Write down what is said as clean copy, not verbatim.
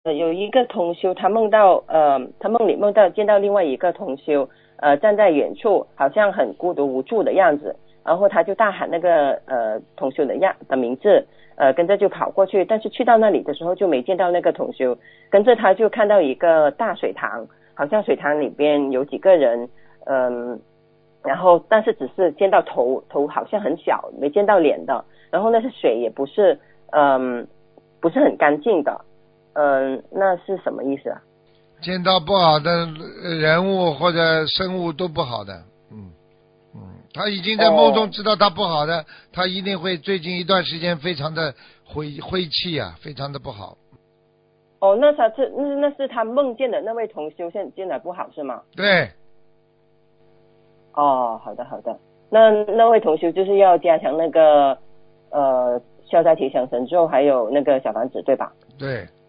有一个同修，他梦里梦到见到另外一个同修，站在远处，好像很孤独无助的样子，然后他就大喊那个同修的名字，跟着就跑过去，但是去到那里的时候就没见到那个同修，跟着他就看到一个大水塘，好像水塘里边有几个人，然后但是只是见到头好像很小，没见到脸的，然后那些水也不是很干净的。那是什么意思啊？ 见到不好的人物或者生物都不好的，他已经在梦中知道他不好的，他一定会最近一段时间非常的晦气啊，非常的不好。 哦，那是他梦见的那位同修现在不好是吗？ 对， 哦，好的好的，那位同修就是要加强那个消灾吉祥神咒，还有那个小房子对吧？ 对，